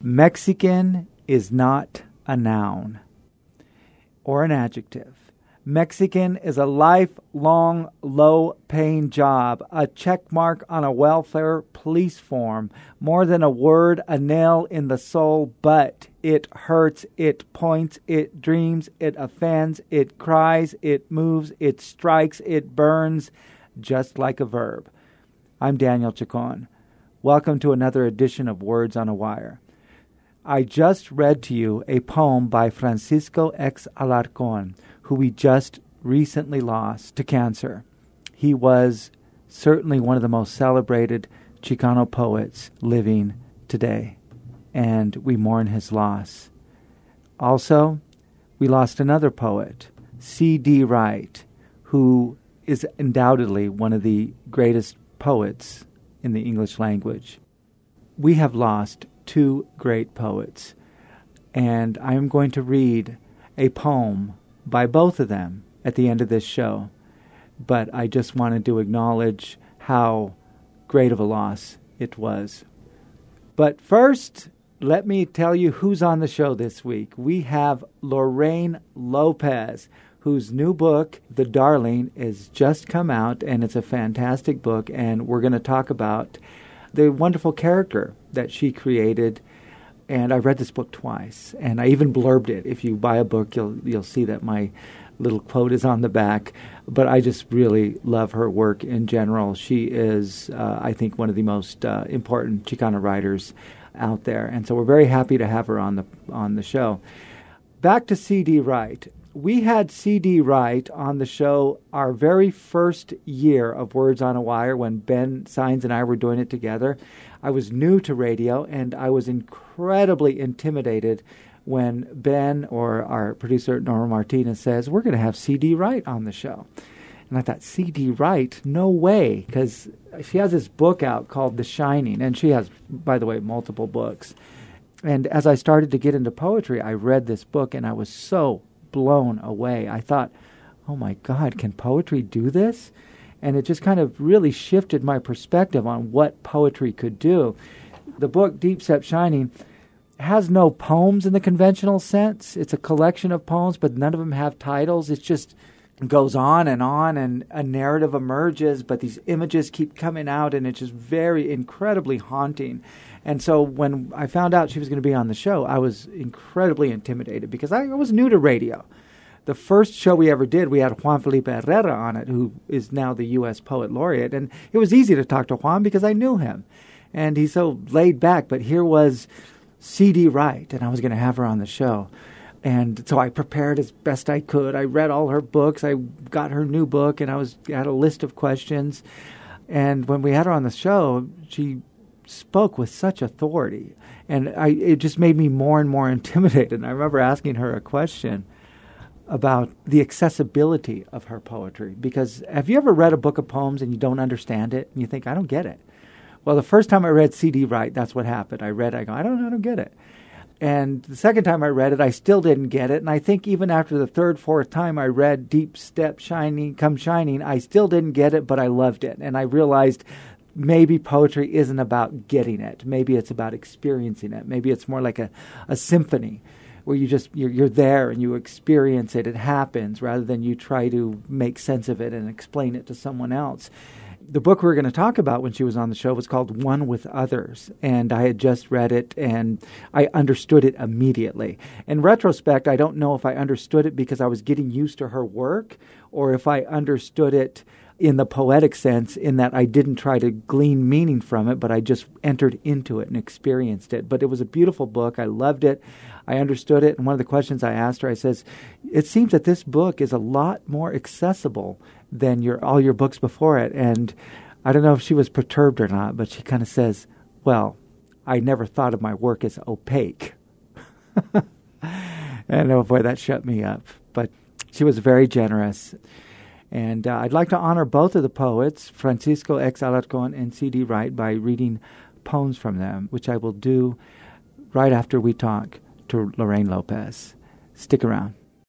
Mexican is not a noun or an adjective. Mexican is a lifelong, low-paying job, a check mark on a welfare police form, more than a word, a nail in the soul, but it hurts, it points, it dreams, it offends, it cries, it moves, it strikes, it burns, just like a verb. I'm Daniel Chacon. Welcome to another edition of Words on a Wire. I just read to you a poem by Francisco X. Alarcón, who we just recently lost to cancer. He was certainly one of the most celebrated Chicano poets living today, and we mourn his loss. Also, we lost another poet, C.D. Wright, who is undoubtedly one of the greatest poets in the English language. We have lost two great poets, and I am going to read a poem by both of them at the end of this show. But I just wanted to acknowledge how great of a loss it was. But first, let me tell you who's on the show this week. We have Lorraine Lopez, whose new book, The Darling, has just come out, and it's a fantastic book, and we're going to talk about the wonderful character that she created. And I read this book twice, and I even blurbed it. If you buy a book, you'll see that my little quote is on the back. But I just really love her work in general. She is, I think, one of the most important Chicana writers out there, and so we're very happy to have her on the show. Back to C.D. Wright. We had C.D. Wright on the show our very first year of Words on a Wire when Ben Sines and I were doing it together. I was new to radio, and I was incredibly intimidated when Ben or our producer, Norma Martinez, says, we're going to have C.D. Wright on the show. And I thought, C.D. Wright? No way, because she has this book out called The Shining, and she has, by the way, multiple books. And as I started to get into poetry, I read this book, and I was so blown away. I thought, oh my God, can poetry do this? And it just kind of really shifted my perspective on what poetry could do. The book, Deep Set Shining, has no poems in the conventional sense. It's a collection of poems, but none of them have titles. It just goes on, and a narrative emerges, but these images keep coming out, and it's just very incredibly haunting. And so when I found out she was going to be on the show, I was incredibly intimidated because I was new to radio. The first show we ever did, we had Juan Felipe Herrera on it, who is now the U.S. Poet Laureate. And it was easy to talk to Juan because I knew him. And he's so laid back. But here was C.D. Wright, and I was going to have her on the show. And so I prepared as best I could. I read all her books. I got her new book, and I had a list of questions. And when we had her on the show, she spoke with such authority. And it just made me more and more intimidated. And I remember asking her a question about the accessibility of her poetry. Because have you ever read a book of poems and you don't understand it? And you think, I don't get it. Well, the first time I read C.D. Wright, that's what happened. I go, I don't get it. And the second time I read it, I still didn't get it. And I think even after the third, fourth time I read Deep Step Shining, Come Shining, I still didn't get it, but I loved it. And I realized maybe poetry isn't about getting it. Maybe it's about experiencing it. Maybe it's more like a symphony where you're there and you experience it. It happens rather than you try to make sense of it and explain it to someone else. The book we were going to talk about when she was on the show was called One with Others, and I had just read it, and I understood it immediately. In retrospect, I don't know if I understood it because I was getting used to her work, or if I understood it in the poetic sense, in that I didn't try to glean meaning from it, but I just entered into it and experienced it. But it was a beautiful book. I loved it. I understood it. And one of the questions I asked her, I says, it seems that this book is a lot more accessible than all your books before it. And I don't know if she was perturbed or not, but she kind of says, well, I never thought of my work as opaque. And oh boy, that shut me up. But she was very generous. And I'd like to honor both of the poets, Francisco X. Alarcón and C.D. Wright, by reading poems from them, which I will do right after we talk to Lorraine Lopez. Stick around.